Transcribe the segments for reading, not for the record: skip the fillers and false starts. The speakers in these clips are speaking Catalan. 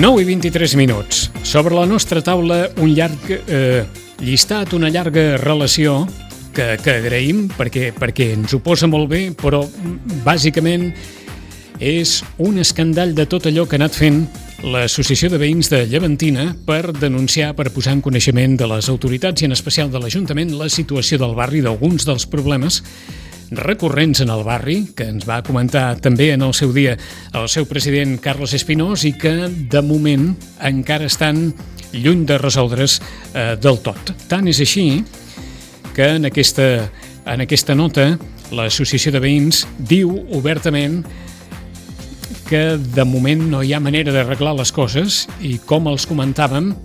9:23. Sobre la nostra taula un llarg llistat, una llarga relació que agraïm perquè ens ho posa molt bé, però bàsicament és un escandall de tot allò que ha anat fent l'Associació de Veïns de Llevantina per denunciar, per posar en coneixement de les autoritats i en especial de l'Ajuntament la situació del barri, d'alguns dels problemes recurrents en el barri, que ens va comentar també en el seu dia el seu president Carlos Espinós i que de moment encara estan lluny de resoldre's del tot. Tant és així que en aquesta nota l'Associació de Veïns diu obertament que de moment no hi ha manera d'arreglar les coses i, com els comentàvem,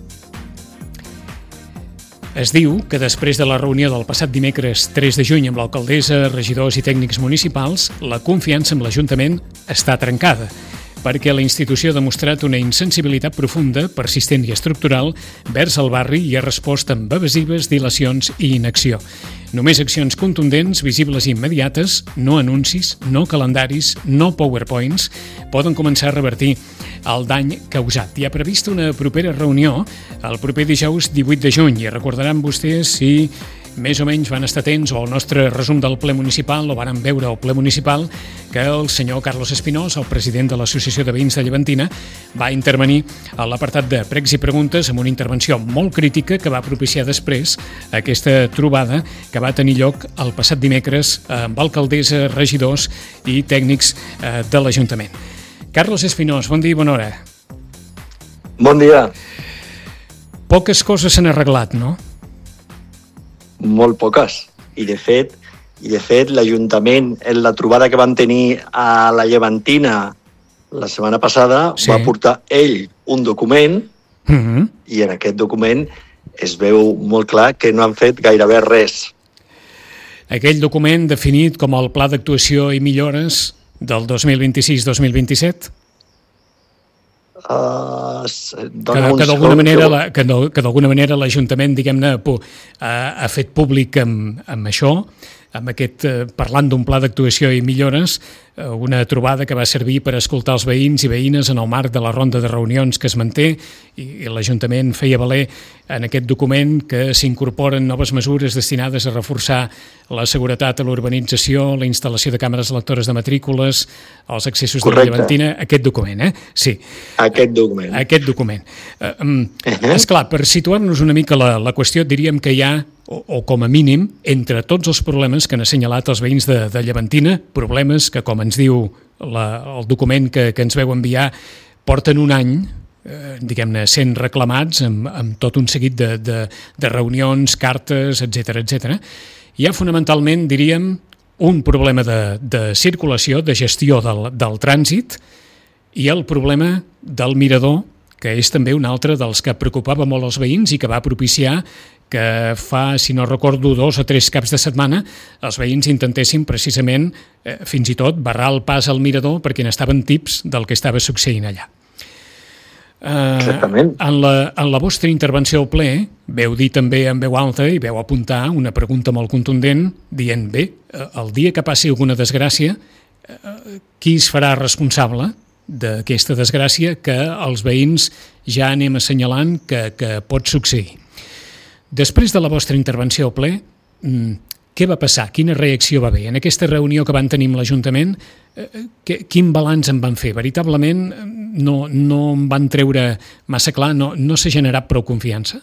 es diu que després de la reunió del passat dimecres 3 de juny amb l'alcaldessa, regidors i tècnics municipals, la confiança amb l'Ajuntament està trencada, perquè la institució ha demostrat una insensibilitat profunda, persistent i estructural vers el barri i ha respost amb evasives, dilacions i inacció. Només accions contundents, visibles i immediates, no anuncis, no calendaris, no powerpoints, poden començar a revertir el dany causat. Hi ha prevista una propera reunió el proper dijous 18 de juny i recordaran vostès, si més o menys van estar atents o el nostre resum del ple municipal o van veure el ple municipal, que el senyor Carlos Espinós, el president de l'Associació de Veïns de Llevantina, va intervenir a l'apartat de pregs i preguntes amb una intervenció molt crítica que va propiciar després aquesta trobada que va tenir lloc el passat dimecres amb alcaldessa, regidors i tècnics de l'Ajuntament. Carlos Espinós, bon dia i bona hora. Bon dia. Poques coses s'han arreglat, no? Molt poques. I de fet l'Ajuntament, en la trobada que van tenir a la Llevantina la setmana passada, sí, va portar ell un document i en aquest document es veu molt clar que no han fet gairebé res. Aquell document definit com el Pla d'Actuació i Millores del 2026-2027? Que d'alguna manera l'Ajuntament, diguem-ne, ha fet públic amb això, amb aquest, parlant d'un pla d'actuació i millores, una trobada que va servir per escoltar els veïns i veïnes en el marc de la ronda de reunions que es manté, i l'Ajuntament feia valer en aquest document que s'incorporen noves mesures destinades a reforçar la seguretat a l'urbanització, la instal·lació de càmeres lectores de matrícules, els accessos de la Llevantina, aquest document, Sí. Aquest document. Esclar, per situar-nos una mica la qüestió, diríem que hi ha, o com a mínim, entre tots els problemes que han assenyalat els veïns de Llevantina, problemes que, com ens diu el document que ens veu enviar, porten un any, diguem-ne, sent reclamats amb tot un seguit de reunions, cartes, etc. Hi ha fonamentalment, diríem, un problema de circulació, de gestió del trànsit i el problema del mirador, que és també un altre dels que preocupava molt els veïns i que va propiciar que fa, si no recordo, 2 o 3 caps de setmana els veïns intentessin precisament fins i tot barrar el pas al mirador perquè n'estaven tips del que estava succeint allà. Exactament. En la vostra intervenció al ple veu dir també en veu alta i veu apuntar una pregunta molt contundent dient, bé, el dia que passi alguna desgràcia, qui es farà responsable d'aquesta desgràcia que els veïns ja anem assenyalant que pot succeir? Després de la vostra intervenció al ple, què va passar? Quina reacció va haver? En aquesta reunió que van tenir amb l'Ajuntament, quin balanç en van fer? Veritablement no en van treure massa clar? No s'ha generat prou confiança?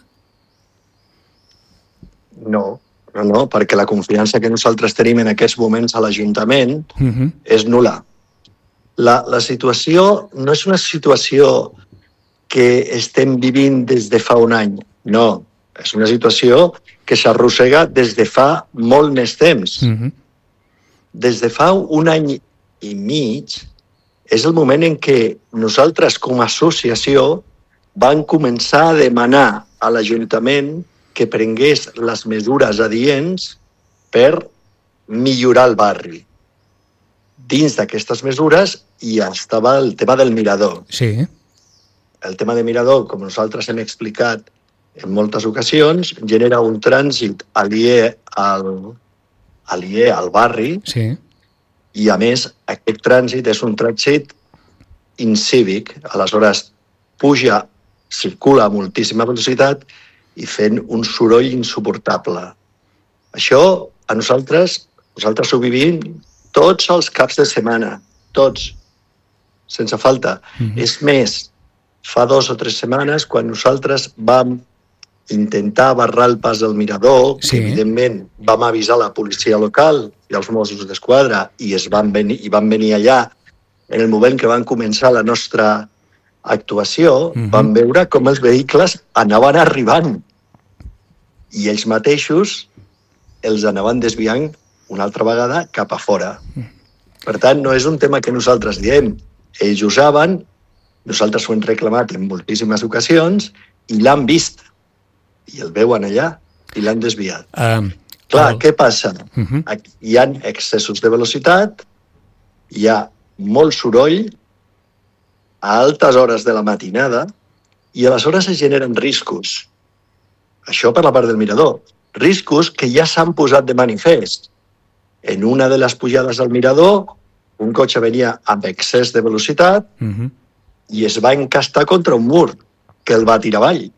No, perquè la confiança que nosaltres tenim en aquests moments a l'Ajuntament és nul·la. La situació no és una situació que estem vivint des de fa un any, no. És una situació que s'arrossega des de fa molt més temps. Des de fa un any i mig és el moment en què nosaltres com a associació vam començar a demanar a l'Ajuntament que prengués les mesures adients per millorar el barri. Dins d'aquestes mesures hi estava el tema del mirador. Sí. El tema del mirador, com nosaltres hem explicat en moltes ocasions, genera un trànsit aliè al barri, sí, i a més aquest trànsit és un trànsit incívic. Aleshores, circula a moltíssima velocitat i fent un soroll insuportable. Això a nosaltres ho vivim tots els caps de setmana, tots, sense falta. És més, fa 2 o 3 setmanes, quan nosaltres vam intentar barrar el pas del mirador, que evidentment vam avisar la policia local i els Mossos d'Esquadra i van venir allà en el moment que van començar la nostra actuació, vam veure com els vehicles anaven arribant i ells mateixos els anaven desviant una altra vegada cap a fora. Per tant, no és un tema que nosaltres diem. Ells ho saben, nosaltres ho hem reclamat en moltíssimes ocasions i l'han vist. I el veuen allà i l'han desviat. Clar, què passa? Hi ha excessos de velocitat, hi ha molt soroll a altes hores de la matinada i aleshores es generen riscos. Això per la part del mirador. Riscos que ja s'han posat de manifest. En una de les pujades al mirador, un cotxe venia amb excés de velocitat i es va encastar contra un mur que el va tirar avall.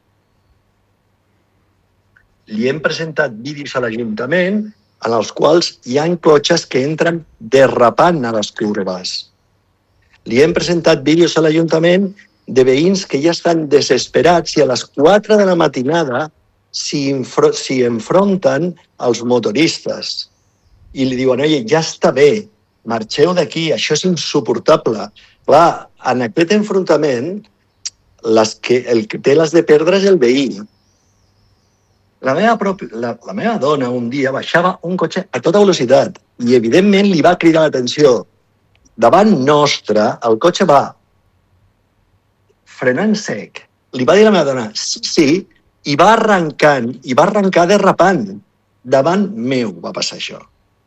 Li hem presentat vídeos a l'Ajuntament en els quals hi ha cotxes que entren derrapant a les curves. Li hem presentat vídeos a l'Ajuntament de veïns que ja estan desesperats i a les 4 de la matinada s'hi enfronten als motoristes i li diuen, oye, ja està bé, marxeu d'aquí, això és insuportable. Clar, en aquest enfrontament, el que té les de perdre és el veí. La meva dona un dia baixava un cotxe a tota velocitat i evidentment li va cridar l'atenció. Davant nostre, el cotxe va frenant sec. Li va dir a la meva dona, sí, i va arrencar derrapant. Davant meu va passar això.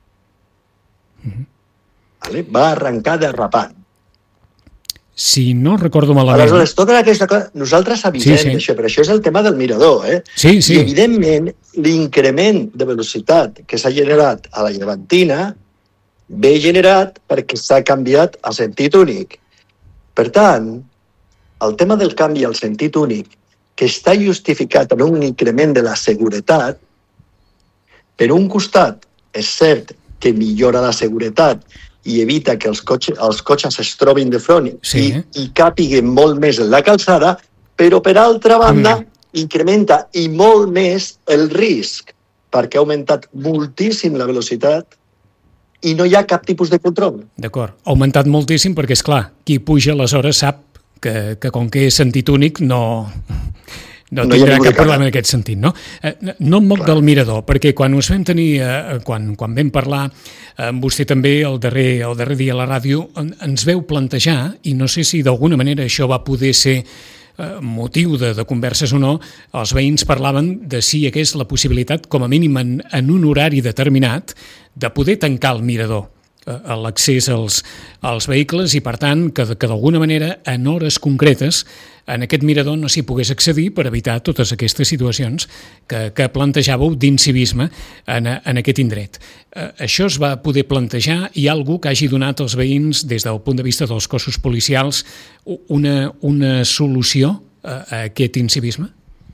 Va arrencar derrapant. Si no recordo malament... Aleshores, tota aquesta cosa... Nosaltres avisem d'això, però això és el tema del mirador, Sí. I, evidentment, l'increment de velocitat que s'ha generat a la Llevantina ve generat perquè s'ha canviat a sentit únic. Per tant, el tema del canvi al sentit únic, que està justificat en un increment de la seguretat, per un costat, és cert que millora la seguretat i evita que els cotxes es trobin de front i càpiguen molt més en la calçada, però per altra banda incrementa i molt més el risc, perquè ha augmentat moltíssim la velocitat i no hi ha cap tipus de control. D'acord, ha augmentat moltíssim perquè, és clar, qui puja aleshores sap que com que és sentit únic no tindrà cap problema en aquest sentit, no? No em moc del mirador, perquè quan us vam tenir, quan vam parlar amb vostè també el darrer dia a la ràdio, ens veu plantejar, i no sé si d'alguna manera això va poder ser motiu de converses o no, els veïns parlaven de si hi hagués la possibilitat, com a mínim en un horari determinat, de poder tancar el mirador a l'accés als vehicles i, per tant, que d'alguna manera, en hores concretes, en aquest mirador no s'hi pogués accedir per evitar totes aquestes situacions que plantejàveu d'incivisme en aquest indret. Això es va poder plantejar? Hi ha algú que hagi donat als veïns, des del punt de vista dels cossos policials, una solució a aquest incivisme?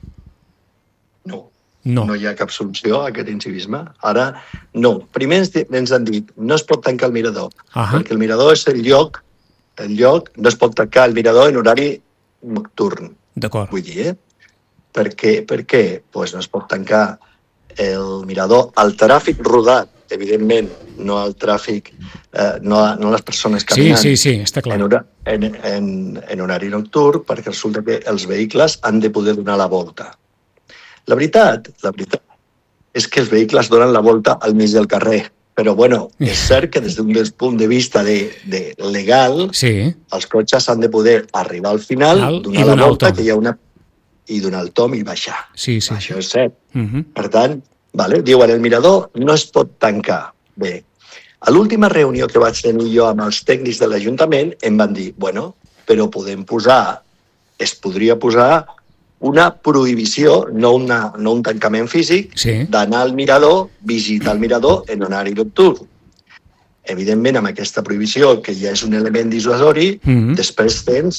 No hi ha cap solució a aquest incivisme. Ara, no. Primer ens han dit, no es pot tancar el mirador, perquè el mirador és el lloc, no es pot tancar el mirador en horari nocturn. D'acord. Vull dir, Per què? Pues no es pot tancar el mirador al tràfic rodat, evidentment, no al tràfic, no a les persones caminant. Sí, està clar. En horari nocturn, perquè resulta que els vehicles han de poder donar la volta. La veritat és que els vehicles donen la volta al mig del carrer, però és cert que des d'un punt de vista legal, els cotxes han de poder arribar al final, donar la volta, que hi ha i donar el tom i baixar. Això és cert. Per tant, diuen, el mirador no es pot tancar. Bé, a l'última reunió que vaig tenir jo amb els tècnics de l'Ajuntament em van dir, però es podria posar una prohibició, no un tancament físic, d'anar al mirador, visitar el mirador en horari nocturn. Evidentment, amb aquesta prohibició, que ja és un element dissuasori, després tens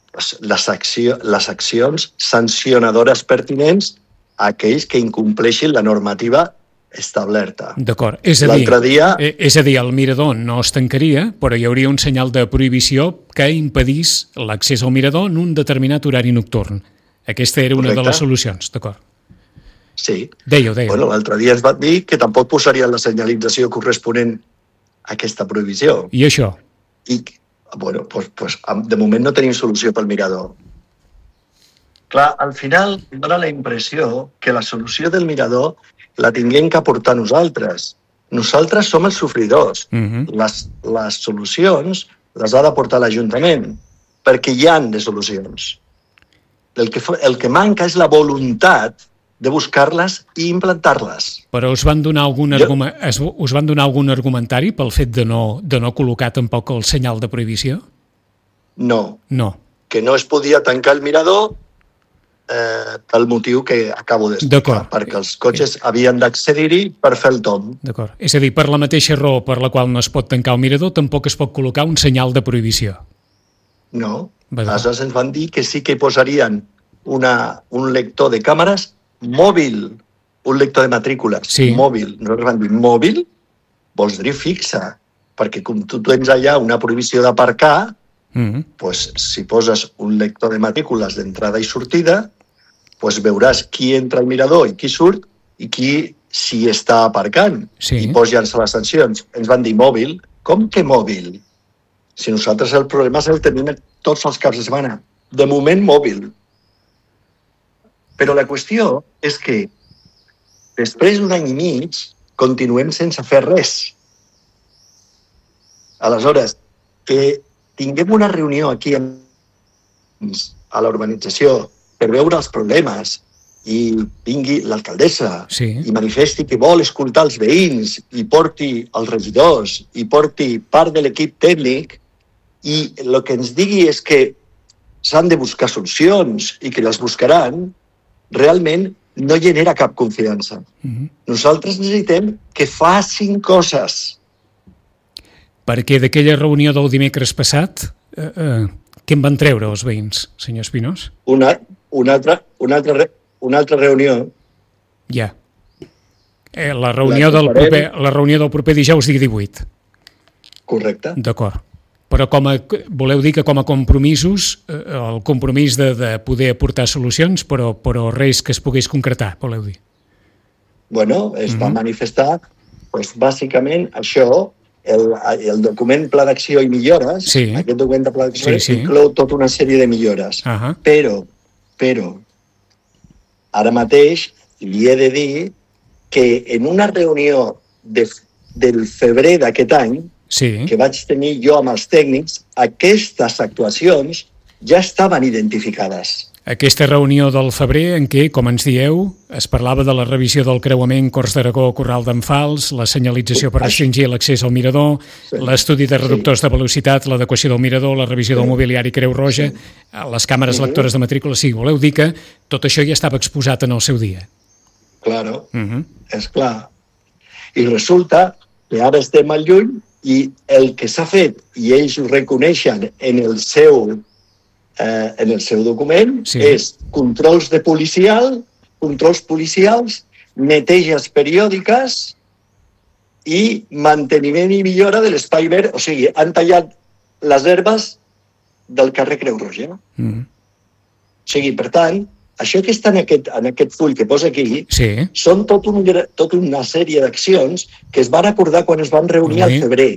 les accions sancionadores pertinents a aquells que incompleixin la normativa establerta. D'acord. És a dir, el mirador no es tancaria, però hi hauria un senyal de prohibició que impedís l'accés al mirador en un determinat horari nocturn. Aquesta era una de les solucions, d'acord? Sí. Dèieu. Bueno, l'altre dia es va dir que tampoc posarien la senyalització corresponent a aquesta prohibició. I això? Bueno, pues, de moment no tenim solució pel mirador. Clar, al final dona la impressió que la solució del mirador la tinguem que aportar nosaltres. Nosaltres som els sofridors. Les solucions les ha d'aportar l'Ajuntament, perquè hi han de solucions. El que manca és la voluntat de buscar-les i implantar-les. Però us van donar algun argumentari pel fet de no col·locar tampoc el senyal de prohibició? No. No. Que no es podia tancar el mirador pel motiu que acabo d'explicar, perquè els cotxes havien d'accedir-hi per fer el tomb. D'acord. És a dir, per la mateixa raó per la qual no es pot tancar el mirador, tampoc es pot col·locar un senyal de prohibició. No. Aleshores ens van dir que sí que posarien un lector de càmeres mòbil, un lector de matrícules mòbil. Nosaltres vam dir mòbil, vols dir fixa, perquè com tu tens allà una prohibició d'aparcar, pues, si poses un lector de matrícules d'entrada i sortida, pues veuràs qui entra al mirador i qui surt i qui s'hi està aparcant. I pots llançar les sancions. Ens van dir mòbil. Com que mòbil? Si nosaltres el problema el tenim tots els caps de setmana. De moment, mòbil. Però la qüestió és que després d'un any i mig continuem sense fer res. Aleshores, que tinguem una reunió aquí a la urbanització per veure els problemes i vingui l'alcaldessa i manifesti que vol escoltar els veïns i porti els regidors i porti part de l'equip tècnic i el que ens digui és que s'han de buscar solucions i que les buscaran, realment no genera cap confiança. Nosaltres necessitem que facin coses. Perquè d'aquella reunió del dimecres passat, què en van treure els veïns, senyor Espinós? Una altra reunió. Ja. La reunió del proper dijous, dia 18. Correcte. D'acord. Però voleu dir que com a compromisos, el compromís de poder aportar solucions, però res que es pogués concretar, voleu dir? Bueno, es va manifestar, bàsicament, això, el document Pla d'Acció i Millores, aquest document de Pla d'Acció inclou tota una sèrie de millores. Però, ara mateix, li he de dir que en una reunió del febrer d'aquest any, que vaig tenir jo amb els tècnics, aquestes actuacions ja estaven identificades. Aquesta reunió del febrer en què, com ens dieu, es parlava de la revisió del creuament Corts d'Aragó, Corral d'en Fals, la senyalització per restringir l'accés al mirador, l'estudi de reductors de velocitat, l'adequació del mirador, la revisió del mobiliari Creu Roja, les càmeres lectores de matrícula. Sí, voleu dir que tot això ja estava exposat en el seu dia. Claro, és clar. I resulta que ara estem al juny i el que s'ha fet, i ells ho reconeixen en el seu document, és controls policials, neteges periòdiques i manteniment i millora de l'espai verd. O sigui, han tallat les herbes del carrer Creu Roja. O sigui, per tant, això que està en aquest full que posa aquí són tota una sèrie d'accions que es van acordar quan es van reunir al febrer.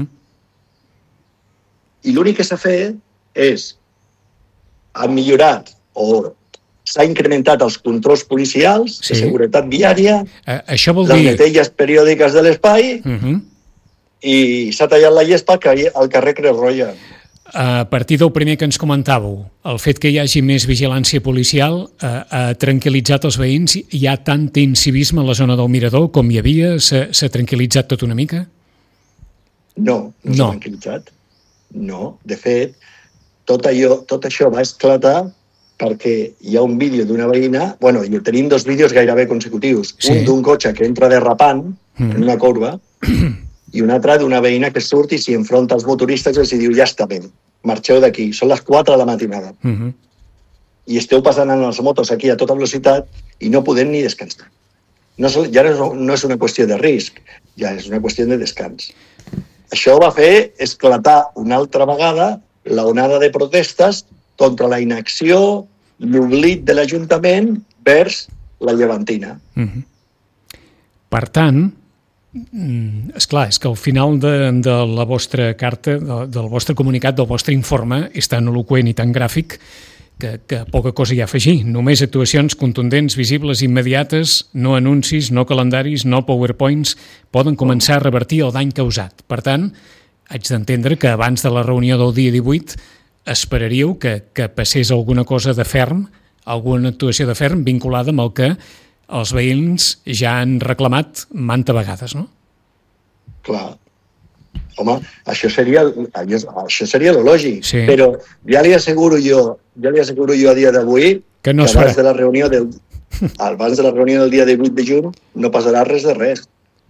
I l'únic que s'ha fet és ha millorat o s'ha incrementat els controls policials de seguretat viària, les neteges periòdiques de l'espai i s'ha tallat la gespa al carrer Creu Roja. A partir del primer que ens comentàveu, el fet que hi hagi més vigilància policial ha tranquil·litzat els veïns? Hi ha tant incivisme a la zona del mirador com hi havia? S'ha tranquil·litzat tot una mica? No s'ha tranquil·litzat. No, de fet, tot això va esclatar perquè hi ha un vídeo d'una veïna, i tenim dos vídeos gairebé consecutius, un d'un cotxe que entra derrapant en una corba i un altre d'una veïna que surt i s'hi enfronta als motoristes i els diu ja està bé. marxeu d'aquí, són les 4 de la matinada. I esteu passant en les motos aquí a tota velocitat i no podem ni descansar. Ja no és una qüestió de risc, ja és una qüestió de descans. Això va fer esclatar una altra vegada l'onada de protestes contra la inacció, l'oblit de l'Ajuntament vers la llevantina. Per tant, esclar, és que al final de la vostra carta, del vostre comunicat, del vostre informe, és tan eloqüent i tan gràfic que poca cosa hi ha a afegir. Només actuacions contundents, visibles, immediates, no anuncis, no calendaris, no powerpoints, poden començar a revertir el dany causat. Per tant, haig d'entendre que abans de la reunió del dia 18 esperaríeu que passés alguna cosa de ferm, alguna actuació de ferm vinculada amb el que els veïns ja han reclamat manta vegades, no? Clar. Home, això seria el lògic, sí. Però ja li asseguro jo a dia d'avui que abans de la reunió del dia 18 de juny no passarà res de res.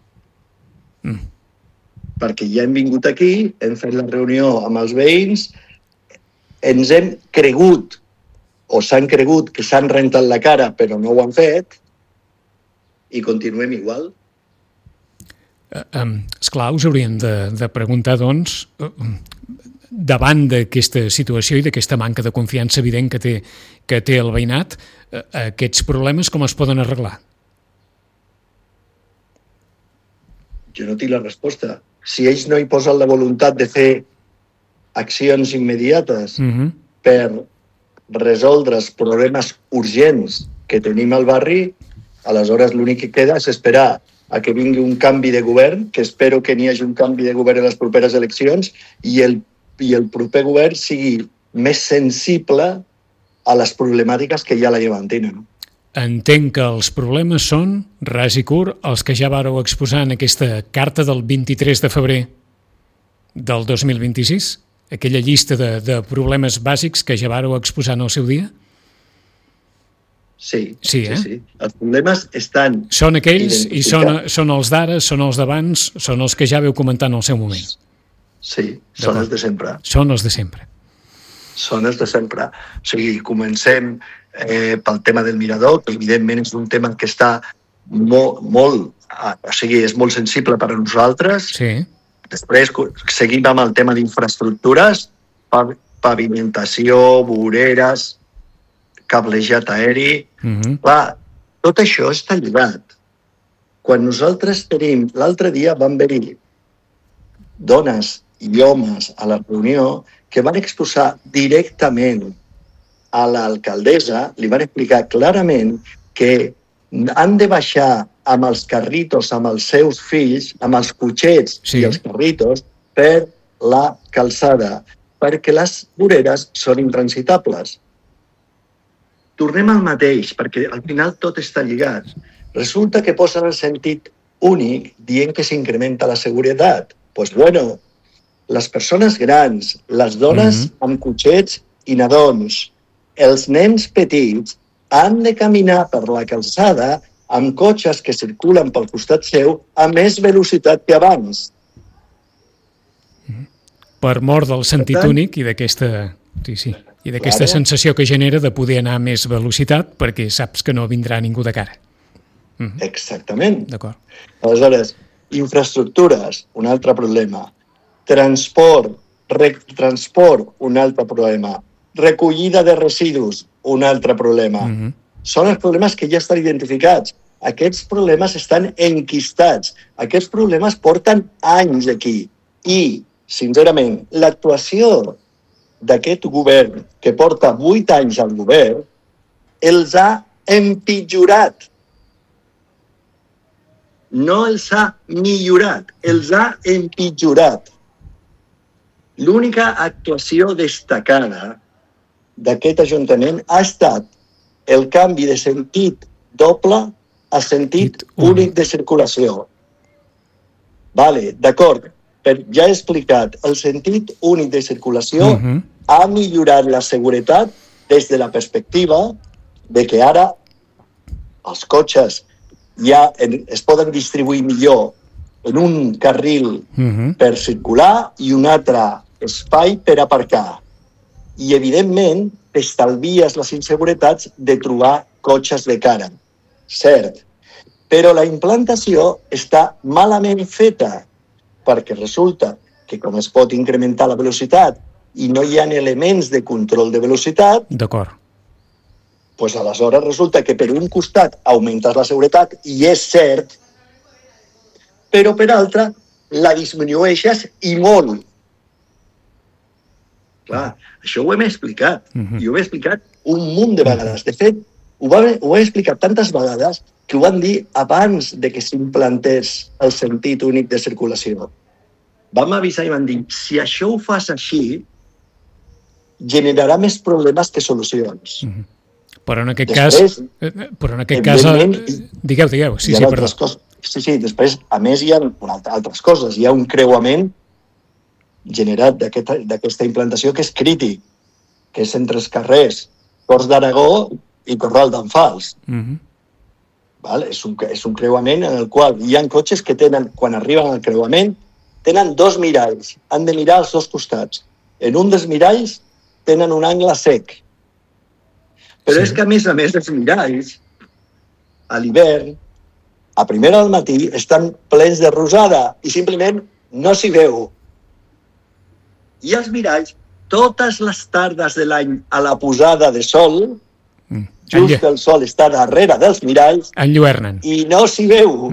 Perquè ja hem vingut aquí, hem fet la reunió amb els veïns, ens hem cregut, o s'han cregut que s'han rentat la cara però no ho han fet, i continuem igual. Esclar, us hauríem de preguntar, doncs, davant d'aquesta situació i d'aquesta manca de confiança evident que té el veïnat, aquests problemes com es poden arreglar? Jo no tinc la resposta. Si ells no hi posen la voluntat de fer accions immediates per resoldre els problemes urgents que tenim al barri, aleshores l'únic que queda és esperar a que vingui un canvi de govern, que espero que n'hi hagi un canvi de govern en les properes eleccions, i el proper govern sigui més sensible a les problemàtiques que hi ha a la llevantina. Entenc que els problemes són, ras i curt, els que ja vàreu exposar en aquesta carta del 23 de febrer del 2026? Aquella llista de problemes bàsics que ja vàreu exposar en el seu dia? Sí. Els problemes estan... Són aquells i són els d'ara, són els d'abans, són els que ja veu comentar en el seu moment. Sí, són els de sempre. Són els de sempre. Són els de sempre. O sigui, comencem pel tema del mirador, que evidentment és un tema que està molt... O sigui, és molt sensible per a nosaltres. Sí. Després seguim amb el tema d'infraestructures, pavimentació, voreres, cablejat aeri. Clar, tot això està lligat. Quan nosaltres tenim... L'altre dia van venir dones i homes a la reunió que van exposar directament a l'alcaldessa, li van explicar clarament que han de baixar amb els carritos, amb els seus fills, amb els cotxets i els carritos per la calçada, perquè les voreres són intransitables. Tornem al mateix, perquè al final tot està lligat. Resulta que posen el sentit únic dient que s'incrementa la seguretat. Doncs bueno, les persones grans, les dones amb cotxets i nadons, els nens petits han de caminar per la calçada amb cotxes que circulen pel costat seu a més velocitat que abans. Per mort del sentit únic i d'aquesta... Sí. I d'aquesta sensació que genera de poder anar a més velocitat perquè saps que no vindrà ningú de cara. Exactament. D'acord. Aleshores, infraestructures, un altre problema. Transport, un altre problema. Recollida de residus, un altre problema. Són els problemes que ja estan identificats. Aquests problemes estan enquistats. Aquests problemes porten anys aquí. I, sincerament, l'actuació d'aquest govern, que porta 8 anys al govern, els ha empitjorat. No els ha millorat, els ha empitjorat. L'única actuació destacada d'aquest Ajuntament ha estat el canvi de sentit doble a sentit únic de circulació. Vale, d'acord, ja he explicat, el sentit únic de circulació ha millorat la seguretat des de la perspectiva de que ara els cotxes ja es poden distribuir millor en un carril per circular i un altre espai per aparcar. I, evidentment, t'estalvies les inseguretats de trobar cotxes de cara. Cert. Però la implantació està malament feta, perquè resulta que com es pot incrementar la velocitat i no hi ha elements de control de velocitat, d'acord, doncs aleshores resulta que per un costat augmentes la seguretat, i és cert, però per altre la disminueixes i molt. Clar, això ho hem explicat. I ho he explicat un munt de vegades. De fet, ho he explicat tantes vegades que ho van dir abans de que s'implantés el sentit únic de circulació. Vam avisar i van dir, si això ho fas així, generarà més problemes que solucions. Però en aquest cas... Digueu. Sí, perdó. Sí, després, a més, hi ha altres coses. Hi ha un creuament generat d'aquesta implantació que és crític, que és entre els carrers Corts d'Aragó i Corral d'en Fals. És un creuament en el qual hi ha cotxes que tenen, quan arriben al creuament, tenen 2 miralls, han de mirar als 2 costats. En un dels miralls tenen un angle sec. Però és que, a més, els miralls, a l'hivern, a primera del matí, estan plens de rosada i simplement no s'hi veu. I els miralls, totes les tardes de l'any a la posada de sol, just que el sol està darrere dels miralls, enlluernen i no s'hi veu.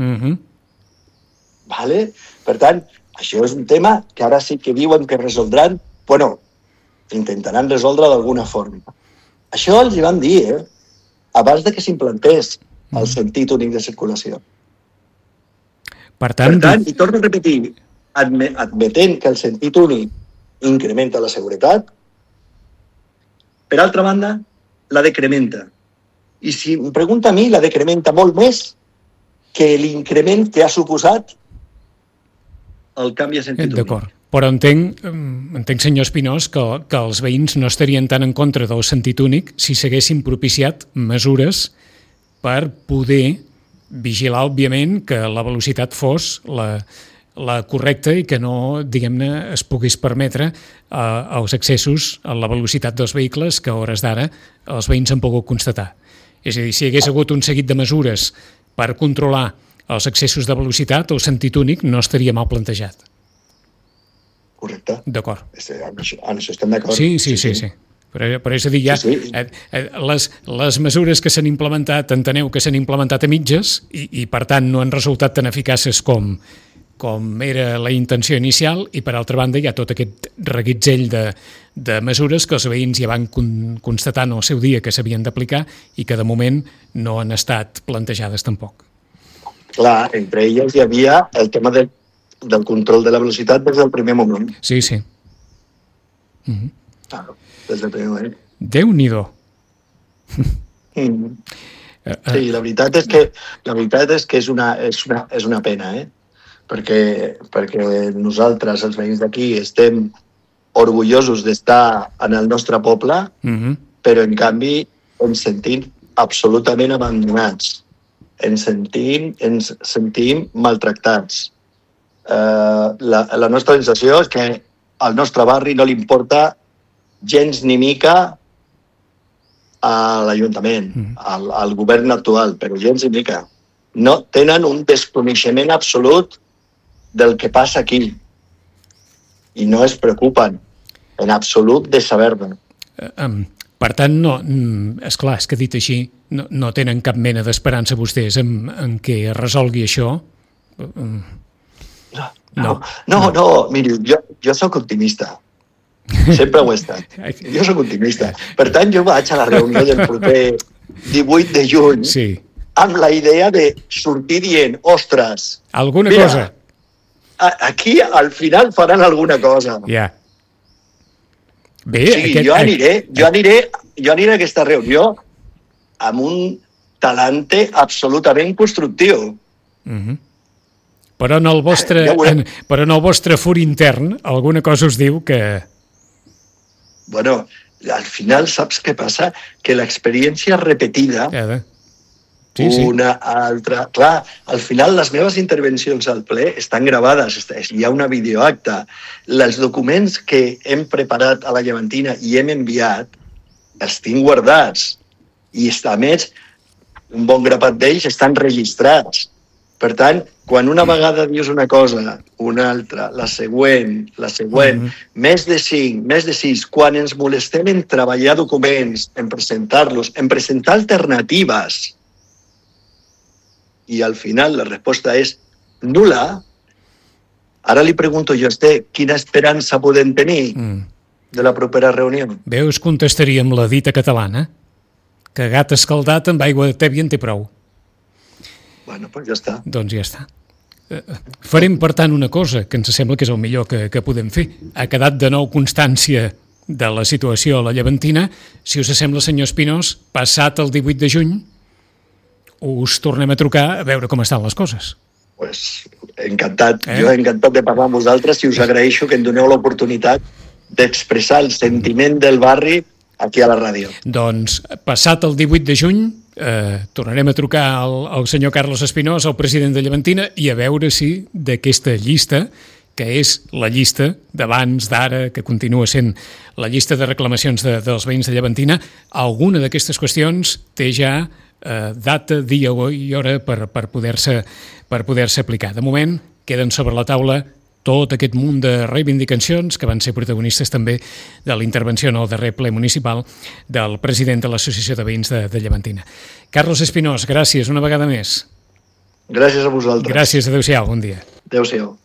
Per tant, això és un tema que ara sí que diuen que resoldran, intentaran resoldre d'alguna forma. Això els hi van dir, abans de que s'implantés el sentit únic de circulació. Per tant, i torno a repetir, admetent que el sentit únic incrementa la seguretat, per altra banda, la decrementa. I si em pregunta a mi, la decrementa molt més que l'increment que ha suposat el canvi de sentit únic. D'acord. Però entenc, senyor Espinós, que els veïns no estarien tan en contra del sentit únic si s'haguessin propiciat mesures per poder vigilar, òbviament, que la velocitat fos la correcta i que no, diguem-ne, es pogués permetre els excessos a la velocitat dels vehicles que a hores d'ara els veïns han pogut constatar. És a dir, si hi hagués hagut un seguit de mesures per controlar els excessos de velocitat, el sentit únic no estaria mal plantejat. Correcte. D'acord. En això estem d'acord. Sí. Però és a dir, les mesures que s'han implementat, enteneu que s'han implementat a mitges i per tant no han resultat tan eficaces com era la intenció inicial, i per altra banda hi ha tot aquest reguitzell de mesures que els veïns ja van constatar en el seu dia que s'havien d'aplicar i que de moment no han estat plantejades tampoc. Clar, entre elles hi havia el tema del control de la velocitat des del primer moment. Sí. Claro, des del primer moment. Déu-n'hi-do. Sí, la veritat és que és una pena, perquè nosaltres, els veïns d'aquí, estem orgullosos d'estar en el nostre poble, però en canvi ens sentim absolutament abandonats. Ens sentim maltractats. La nostra sensació és que al nostre barri no li importa gens ni mica a l'Ajuntament, al govern actual, però gens ni mica. No tenen un desconeixement absolut del que passa aquí i no es preocupen en absolut de saber-ne. Per tant, esclar, és que dit així, no tenen cap mena d'esperança vostès en què es resolgui això? No, miri, jo soc optimista. Sempre ho he estat. Jo soc optimista. Per tant, jo vaig a la reunió del proper 18 de juny amb la idea de sortir dient, ostres, alguna cosa. Aquí al final faran alguna cosa. Ja. Bé, jo aniré a aquesta reunió amb un talante absolutament constructiu. Però en el vostre fur intern alguna cosa us diu que... Bueno, al final saps què passa? Que l'experiència repetida una altra... Clar, al final les meves intervencions al ple estan gravades, hi ha una videoacta. Els documents que hem preparat a la Llevantina i hem enviat els tinc guardats. I, a més, un bon grapat d'ells estan registrats. Per tant, quan una vegada dius una cosa, una altra, la següent, més de 5, més de 6, quan ens molestem en treballar documents, en presentar-los, en presentar alternatives, i al final la resposta és nul·la, ara li pregunto jo, quina esperança podem tenir de la propera reunió? Veus, contestaríem la dita catalana, que gat escaldat amb aigua tèbia en té prou. Bueno, doncs ja està. Doncs ja està. Farem, per tant, una cosa que ens sembla que és el millor que podem fer. Ha quedat de nou constància de la situació a la Llevantina. Si us sembla, senyor Espinós, passat el 18 de juny, us tornem a trucar a veure com estan les coses. Pues encantat. Jo he encantat de parlar amb vosaltres i us agraeixo que em doneu l'oportunitat d'expressar el sentiment del barri aquí a la ràdio. Doncs, passat el 18 de juny, tornarem a trucar al senyor Carlos Espinós, el president de Llevantina, i a veure si d'aquesta llista, que és la llista d'abans, d'ara, que continua sent la llista de reclamacions dels veïns de Llevantina, alguna d'aquestes qüestions té ja data, dia i hora per poder-se aplicar. De moment, queden sobre la taula tot aquest munt de reivindicacions que van ser protagonistes també de la intervenció en el darrer ple municipal del president de l'Associació de Veïns de Llevantina. Carlos Espinós, gràcies una vegada més. Gràcies a vosaltres. Gràcies, adéu-siau, bon dia. Adéu-siau.